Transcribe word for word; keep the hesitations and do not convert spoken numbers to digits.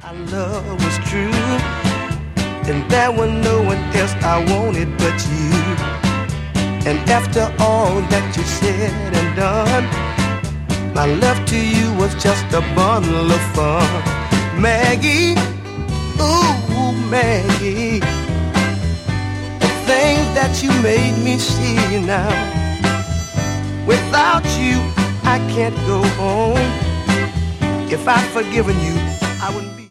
Our love was true, and there was no one else I wanted but you. And after all that you said and done, my love to you was just a bundle of fun. Maggie, ooh, Maggie, the things that you made me see now. Without you, I can't go home. If I'd forgiven you, I wouldn't be